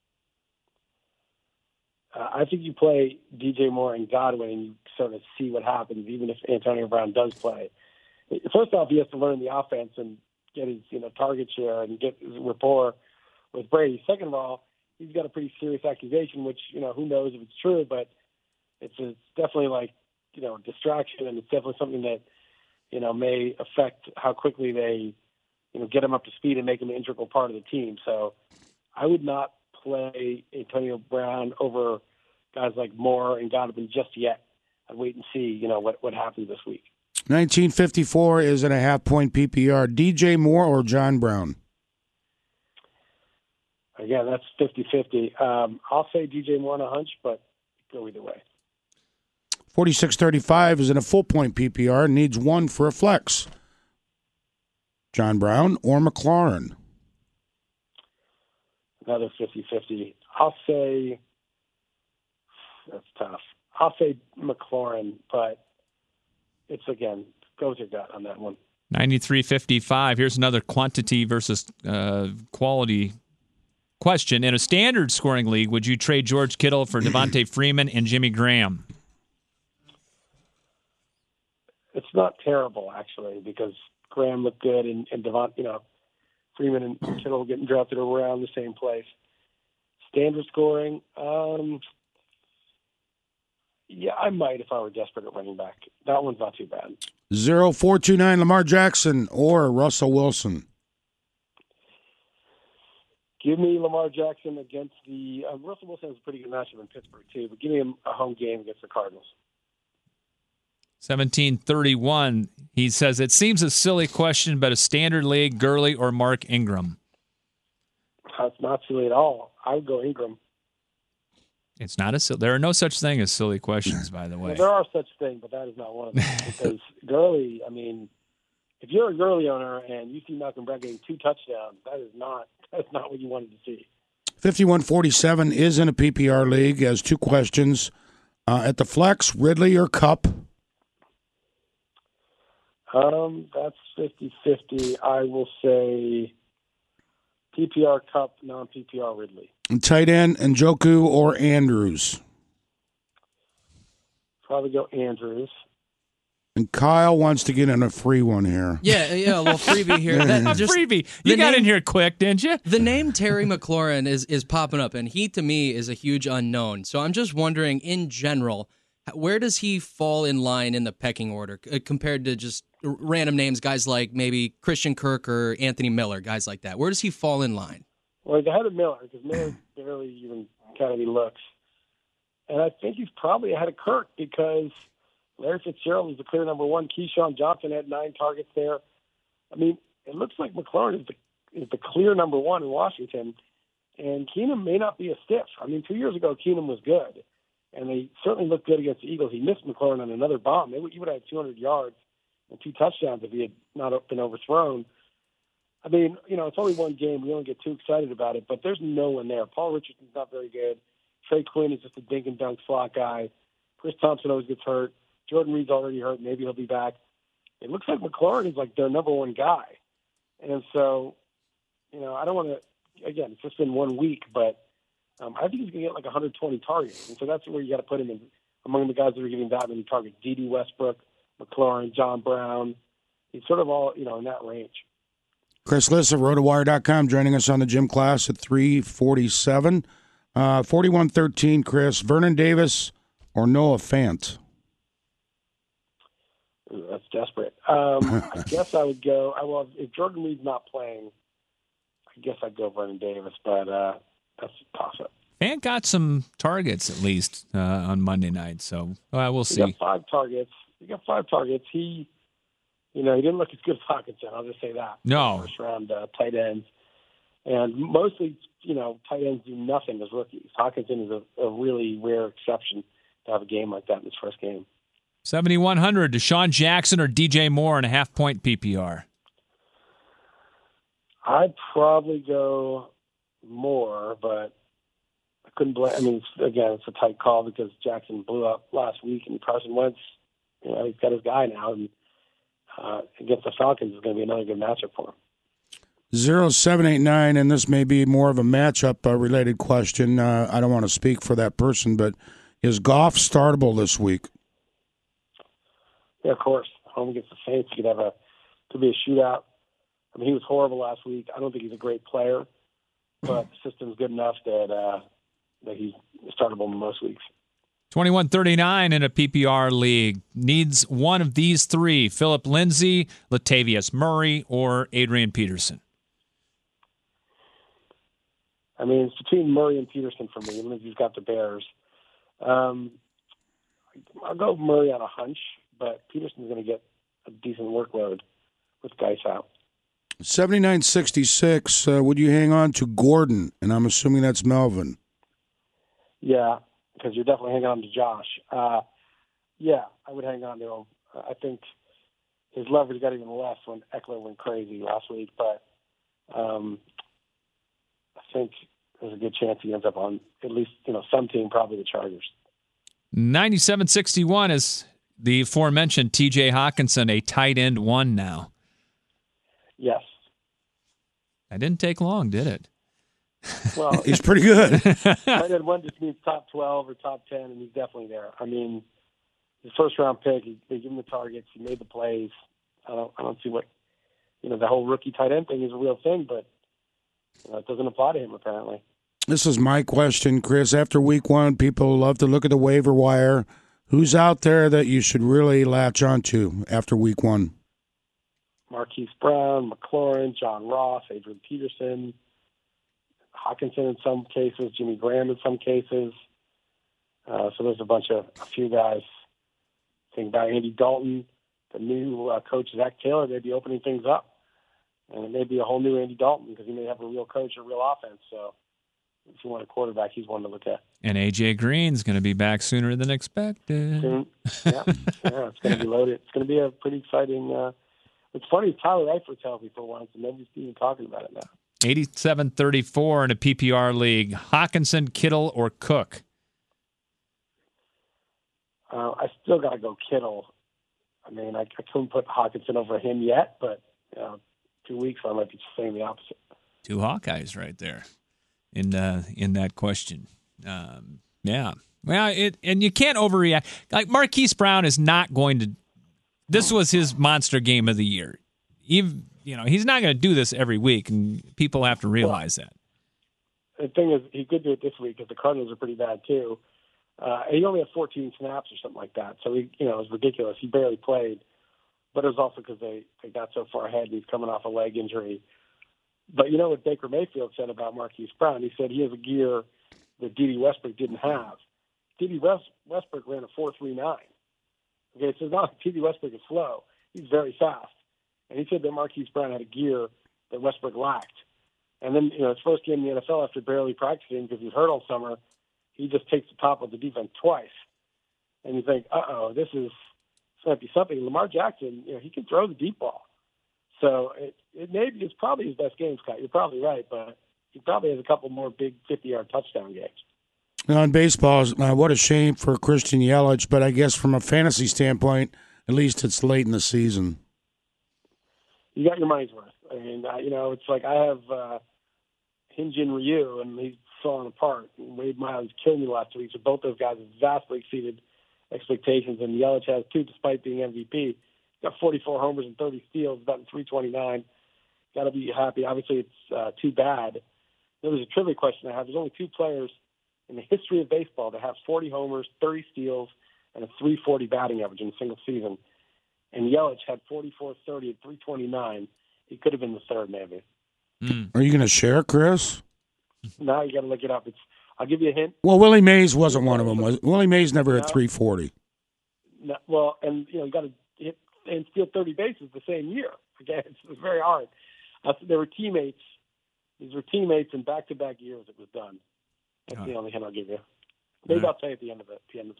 Uh, I think you play D J Moore and Godwin, and you sort of see what happens, even if Antonio Brown does play. First off, he has to learn the offense and get his you know target share and get his rapport with Brady. Second of all, he's got a pretty serious accusation, which you know who knows if it's true, but it's, a, it's definitely like you know distraction, and it's definitely something that you know may affect how quickly they you know get him up to speed and make him an integral part of the team. So I would not play Antonio Brown over guys like Moore and Godwin just yet. I'd wait and see you know what what happens this week. nineteen fifty-four is in a half-point P P R. D J Moore or John Brown? Again, that's fifty-fifty. Um, I'll say D J Moore on a hunch, but go either way. forty-six thirty-five is in a full-point P P R. Needs one for a flex. John Brown or McLaurin? Another fifty-fifty. I'll say that's tough. I'll say McLaurin, but it's, again, go with your gut on that one. ninety-three fifty-five. Here's another quantity versus uh, quality question. In a standard scoring league, would you trade George Kittle for Devontae Freeman and Jimmy Graham? It's not terrible, actually, because Graham looked good and, and Devon, you know, Freeman and Kittle getting drafted around the same place. Standard scoring, um, yeah, I might if I were desperate at running back. That one's not too bad. zero four two nine, Lamar Jackson or Russell Wilson? Give me Lamar Jackson against the uh, – Russell Wilson has a pretty good matchup in Pittsburgh, too, but give me a home game against the Cardinals. seventeen thirty-one, he says, it seems a silly question, but a standard league, Gurley or Mark Ingram? That's not silly at all. I would go Ingram. It's not a silly. There are no such thing as silly questions, by the way. Well, there are such things, but that is not one of them. Because Gurley, I mean, if you're a Gurley owner and you see Malcolm Bragg getting two touchdowns, that is not that's not what you wanted to see. fifty-one forty-seven is in a P P R league. Has two questions. Uh, at the flex, Ridley or Kupp? Um, that's fifty-fifty. I will say P P R Kupp, non-P P R Ridley. And tight end, Njoku or Andrews? Probably go Andrews. And Kyle wants to get in a free one here. Yeah, yeah, a little freebie here. That, a just, freebie. You got name, in here quick, didn't you? The name Terry McLaurin is, is popping up, and he, to me, is a huge unknown. So I'm just wondering, in general, where does he fall in line in the pecking order uh, compared to just random names, guys like maybe Christian Kirk or Anthony Miller, guys like that? Where does he fall in line? Well, he's ahead of Miller because Miller barely even kind of he looks. And I think he's probably ahead of Kirk because Larry Fitzgerald is the clear number one. Keyshawn Johnson had nine targets there. I mean, it looks like McLaurin is the, is the clear number one in Washington. And Keenum may not be a stiff. I mean, two years ago, Keenum was good. And they certainly looked good against the Eagles. He missed McLaurin on another bomb. They would, he would have had two hundred yards and two touchdowns if he had not been overthrown. I mean, you know, it's only one game. We don't get too excited about it, but there's no one there. Paul Richardson's not very good. Trey Quinn is just a dink and dunk slot guy. Chris Thompson always gets hurt. Jordan Reed's already hurt. Maybe he'll be back. It looks like McLaurin is like their number one guy. And so, you know, I don't want to, again, it's just been one week, but um, I think he's going to get like one hundred twenty targets. And so that's where you got to put him in among the guys that are getting that many targets. D D Westbrook, McLaurin, John Brown. He's sort of all, you know, in that range. Chris Liss of rotowire dot com joining us on the gym class at three forty-seven. Uh, forty-one thirteen, Chris. Vernon Davis or Noah Fant? Ooh, that's desperate. Um, I guess I would go. I will, if Jordan Reed's not playing, I guess I'd go Vernon Davis, but uh, that's a toss-up. Fant got some targets at least uh, on Monday night, so uh, we'll see. He got five targets. He got five targets. He, you know, he didn't look as good as Hawkinson. I'll just say that. No. First round uh, tight ends. And mostly, you know, tight ends do nothing as rookies. Hawkinson is a, a really rare exception to have a game like that in his first game. seventy-one hundred, Deshaun Jackson or D J Moore in a half-point P P R? I'd probably go Moore, but I couldn't blame. I mean, it's, again, it's a tight call because Jackson blew up last week, and Carson Wentz, you know, he's got his guy now, and uh, against the Falcons is going to be another good matchup for him. zero seven eight nine, and this may be more of a matchup-related question. Uh, I don't want to speak for that person, but is Goff startable this week? Yeah, of course. Home against the Saints, you could have a could be a shootout. I mean, he was horrible last week. I don't think he's a great player, but the system's good enough that uh, that he's startable most weeks. twenty-one thirty-nine in a P P R league. Needs one of these three: Phillip Lindsay, Latavius Murray, or Adrian Peterson. I mean, it's between Murray and Peterson for me. Lindsay's got the Bears. Um, I'll go Murray on a hunch, but Peterson's going to get a decent workload with guys out. seventy-nine sixty-six, uh, would you hang on to Gordon? And I'm assuming that's Melvin. Yeah, because you're definitely hanging on to Josh. Uh, yeah, I would hang on to him. I think his leverage got even less when Eckler went crazy last week, but um, I think there's a good chance he ends up on at least, you know, some team, probably the Chargers. ninety-seven sixty-one is the aforementioned T J Hawkinson, a tight end one now. Yes. That didn't take long, did it? Well, he's pretty good. Tight end one just means top twelve or top ten, and he's definitely there. I mean, his first round pick, he, they give him the targets, he made the plays. I don't, I don't see what, you know, the whole rookie tight end thing is a real thing, but you know, it doesn't apply to him apparently. This is my question, Chris. After week one, people love to look at the waiver wire. Who's out there that you should really latch onto after week one? Marquise Brown, McLaurin, John Ross, Adrian Peterson, Hawkinson in some cases, Jimmy Graham in some cases. Uh, so there's a bunch of, a few guys. Think about Andy Dalton, the new uh, coach, Zach Taylor, they'd be opening things up. And it may be a whole new Andy Dalton because he may have a real coach, a real offense. So if you want a quarterback, he's one to look at. And A J Green's going to be back sooner than expected. Soon. Yeah, yeah, it's going to be loaded. It's going to be a pretty exciting. Uh, it's funny, Tyler Eifert's healthy for once, and nobody's even talking about it now. eighty-seven thirty-four in a P P R league. Hawkinson, Kittle, or Cook? Uh, I still got to go Kittle. I mean, I, I couldn't put Hawkinson over him yet, but you know, two weeks I might be saying the opposite. Two Hawkeyes right there in uh, in that question. Um, yeah. Well, it and you can't overreact. Like Marquise Brown is not going to. This was his monster game of the year. Even, you know, he's not going to do this every week, and people have to realize well, that. The thing is, he could do it this week because the Cardinals are pretty bad too. Uh, he only had fourteen snaps or something like that, so he, you know, it was ridiculous. He barely played, but it was also because they, they got so far ahead. And he's coming off a leg injury. But you know what Baker Mayfield said about Marquise Brown? He said he has a gear that D D Westbrook didn't have. D D West, Westbrook ran a four three nine. Okay, so it's not like D D Westbrook is slow. He's very fast. And he said that Marquise Brown had a gear that Westbrook lacked. And then, you know, his first game in the N F L after barely practicing because he was hurt all summer, he just takes the top of the defense twice. And you think, uh-oh, this is this might be something. Lamar Jackson, you know, he can throw the deep ball. So it, it maybe it's probably his best game, Scott. You're probably right, but he probably has a couple more big fifty-yard touchdown games. On baseball, uh, what a shame for Christian Yelich, but I guess from a fantasy standpoint, at least it's late in the season. You got your money's worth. I mean, uh, you know, it's like I have uh, Hyun-Jin Ryu, and he's falling apart. And Wade Miley's killed me last week, so both those guys have vastly exceeded expectations, and Yelich has too, despite being M V P. He's got forty-four homers and thirty steals, batting three twenty-nine. Got to be happy. Obviously, it's uh, too bad. There was a trivia question I have. There's only two players in the history of baseball that have forty homers, thirty steals, and a three forty batting average in a single season. And Yelich had forty-four thirty at three twenty-nine. He could have been the third, maybe. Mm. Are you going to share, Chris? Now you got to look it up. It's I'll give you a hint. Well, Willie Mays wasn't one of them. Was Willie Mays never hit No. three forty. No, well, and you know you got to hit and steal thirty bases the same year. Again, it's, it's very hard. Uh, there were teammates. These were teammates in back-to-back years. It was done. That's Oh. the only hint I'll give you. Maybe Right. I'll tell you at the end of it. At the end of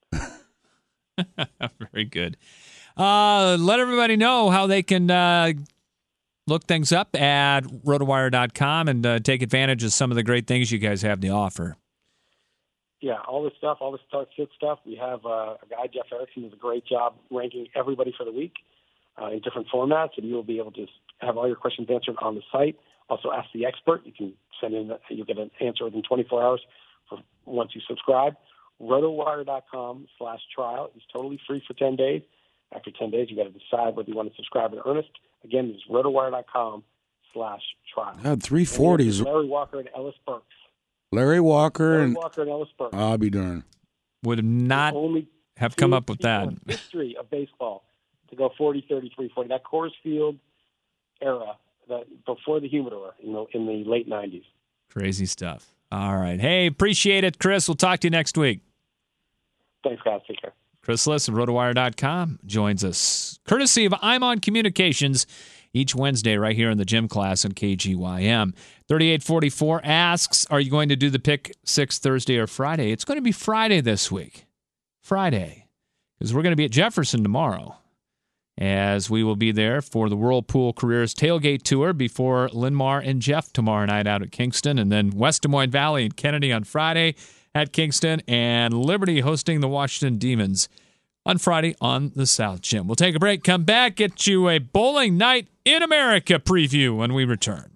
the segment. Very good. Uh, let everybody know how they can uh, look things up at rotowire dot com and uh, take advantage of some of the great things you guys have to offer. Yeah, all this stuff, all this start sit stuff. We have uh, a guy, Jeff Erickson, does a great job ranking everybody for the week uh, in different formats, and you'll be able to have all your questions answered on the site. Also, ask the expert. You can send in, you'll get an answer within twenty-four hours for once you subscribe. rotowire dot com slash trial is totally free for ten days. After ten days, you got to decide whether you want to subscribe in earnest. Again, it's rotowire dot com slash trial. God, three forties. Larry Walker and Ellis Burks. Larry Walker Larry and Walker and Ellis Burks. I'll be darned. Would have not Only have two come up with that. people in history of baseball to go forty, thirty-three, forty. That Coors Field era, that before the humidor in the, in the late nineties. Crazy stuff. All right. Hey, appreciate it, Chris. We'll talk to you next week. Thanks, guys. Take care. Chris Liss of rotowire dot com joins us, courtesy of I'm On Communications, each Wednesday right here in the gym class on K G Y M. thirty-eight forty-four asks, are you going to do the pick six Thursday or Friday? It's going to be Friday this week. Friday. Because we're going to be at Jefferson tomorrow, as we will be there for the Whirlpool Careers Tailgate Tour before Linmar and Jeff tomorrow night out at Kingston, and then West Des Moines Valley and Kennedy on Friday at Kingston, and Liberty hosting the Washington Demons on Friday on the South Gym. We'll take a break, come back, get you a Bowling Night in America preview when we return.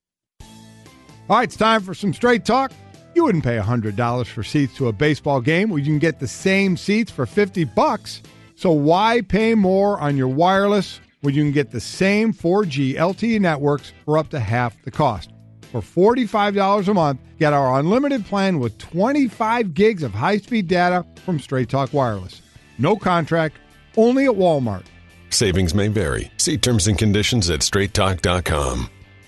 All right, it's time for some straight talk. You wouldn't pay one hundred dollars for seats to a baseball game where you can get the same seats for fifty bucks. So why pay more on your wireless when you can get the same four G L T E networks for up to half the cost? For forty-five dollars a month, get our unlimited plan with twenty-five gigs of high-speed data from Straight Talk Wireless. No contract, only at Walmart. Savings may vary. See terms and conditions at straight talk dot com.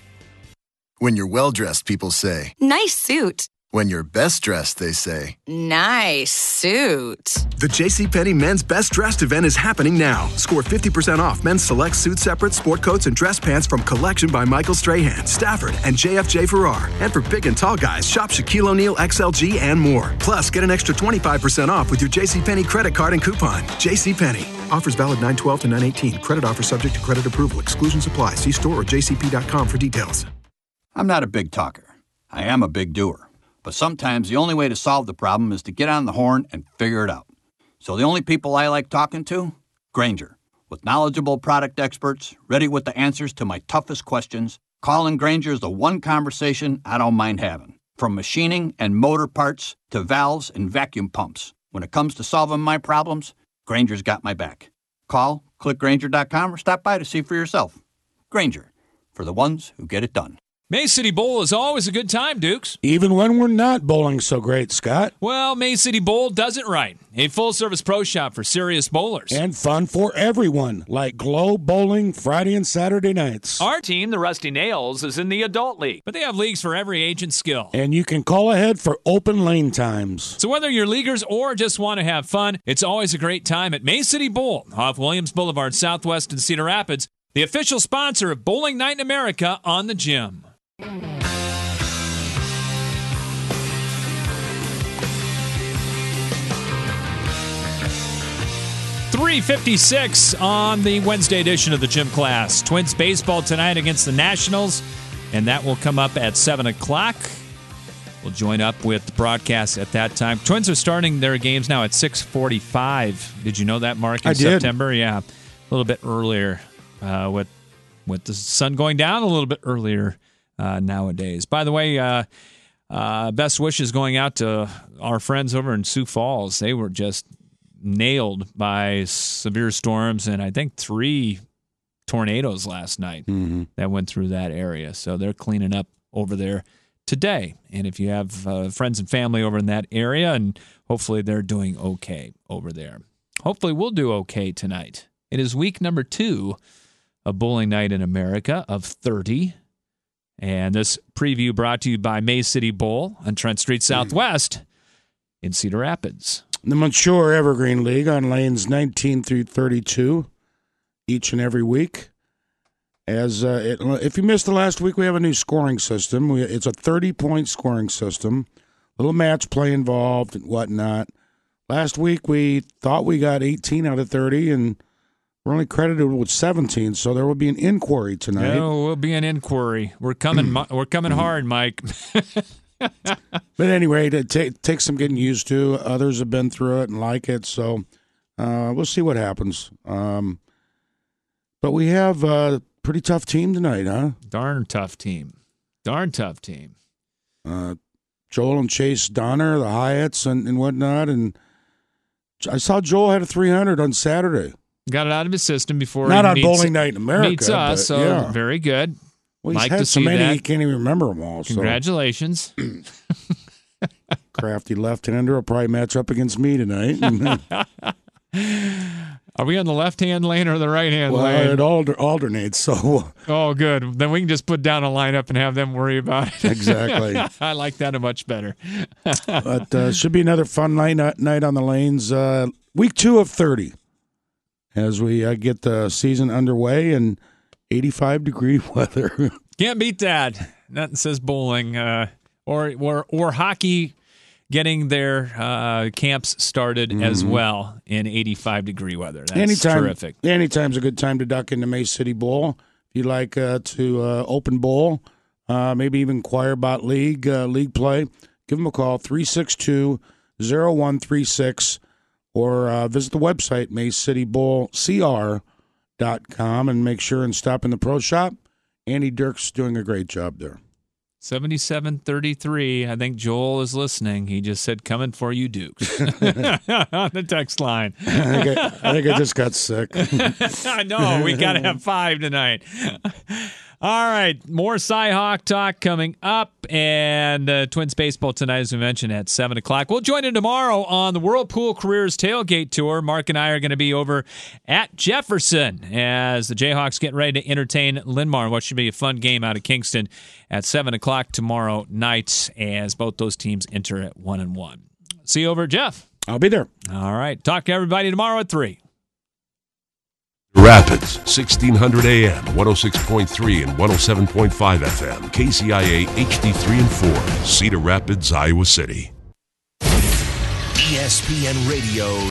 When you're well-dressed, people say, Nice suit. when you're best dressed, they say, Nice suit. The JCPenney Men's Best Dressed event is happening now. Score fifty percent off men's select suit separates, sport coats, and dress pants from Collection by Michael Strahan, Stafford, and J F J Farrar. And for big and tall guys, shop Shaquille O'Neal X L G and more. Plus, get an extra twenty-five percent off with your JCPenney credit card and coupon. JCPenney. Offers valid nine twelve to nine eighteen. Credit offer subject to credit approval. Exclusions apply. See store or j c p dot com for details. I'm not a big talker. I am a big doer. But sometimes the only way to solve the problem is to get on the horn and figure it out. So the only people I like talking to? Grainger. With knowledgeable product experts, ready with the answers to my toughest questions, calling Grainger is the one conversation I don't mind having. From machining and motor parts to valves and vacuum pumps. When it comes to solving my problems, Grainger's got my back. Call, click Grainger dot com, or stop by to see for yourself. Grainger, for the ones who get it done. May City Bowl is always a good time, Dukes. Even when we're not bowling so great, Scott. Well, May City Bowl does it right. A full-service pro shop for serious bowlers. And fun for everyone, like Glow Bowling Friday and Saturday nights. Our team, the Rusty Nails, is in the adult league, but they have leagues for every age and skill. And you can call ahead for open lane times. So whether you're leaguers or just want to have fun, it's always a great time at May City Bowl off Williams Boulevard Southwest in Cedar Rapids, the official sponsor of Bowling Night in America on the Gym. three fifty-six on the Wednesday edition of the Gym Class. Twins baseball tonight against the Nationals, and that will come up at seven o'clock. We'll join up with the broadcast at that time. Twins are starting their games now at six forty-five. Did you know that, Mark, in I did. September? Yeah, a little bit earlier uh, with, with the sun going down a little bit earlier uh, nowadays. By the way, uh, uh, best wishes going out to our friends over in Sioux Falls. They were just nailed by severe storms and I think three tornadoes last night mm-hmm. that went through that area. So they're cleaning up over there today. And if you have uh, friends and family over in that area, and hopefully they're doing okay over there. Hopefully we'll do okay tonight. It is week number two of Bowling Night in America of thirty. And this preview brought to you by May City Bowl on Trent Street Southwest in Cedar Rapids. The Mature Evergreen League on lanes nineteen through thirty-two each and every week. As uh, it, if you missed the last week, we have a new scoring system. We, it's a thirty-point scoring system. Little match play involved and whatnot. Last week, we thought we got eighteen out of thirty, and we're only credited with seventeen, so there will be an inquiry tonight. No, will be an inquiry. We're coming We're coming hard, Mike. But anyway, it t- takes some getting used to. Others have been through it and like it, so uh, we'll see what happens. Um, but we have a pretty tough team tonight, huh? Darn tough team. Darn tough team. Uh, Joel and Chase Donner, the Hyatts and, and whatnot, and I saw Joel had a three hundred on Saturday. Got it out of his system before Not he on meets, Bowling Night in America. meets us, but, so yeah. very good. Well, he's like had to so see many that. he can't even remember them all. So. Congratulations. Crafty left-hander will probably match up against me tonight. Are we on the left-hand lane or the right-hand well, lane? it alter- alternates, so... Oh, good. Then we can just put down a lineup and have them worry about it. Exactly. I like that much better. But uh, should be another fun night, night on the lanes. Uh, week two of thirty as we uh, get the season underway and eighty-five degree weather. Can't beat that. Nothing says bowling uh, or, or, or hockey getting their uh, camps started mm-hmm. as well in eighty-five degree weather. That's anytime, terrific. Anytime's a good time to duck into May City Bowl. If you like uh, to uh, open bowl, uh, maybe even inquire about league uh, league play, give them a call, three six two, zero one three six, or uh, visit the website, may city bowl c r dot com, and make sure and stop in the pro shop. Andy Dirk's doing a great job there. seventy-seven thirty-three. I think Joel is listening. He just said, coming for you, Dukes. On the text line. I, think I, I think I just got sick. I know. We got to have five tonight. All right. More Cy-Hawk talk coming up. And uh, Twins baseball tonight, as we mentioned, at seven o'clock. We'll join in tomorrow on the Whirlpool Careers Tailgate Tour. Mark and I are going to be over at Jefferson as the Jayhawks get ready to entertain Linmar. What should be a fun game out of Kingston at seven o'clock tomorrow night as both those teams enter at one and one. See you over at Jeff. I'll be there. All right. Talk to everybody tomorrow at three. Rapids, sixteen hundred A M, one oh six point three and one oh seven point five F M. K C I A H D three and four, Cedar Rapids, Iowa City. E S P N Radio.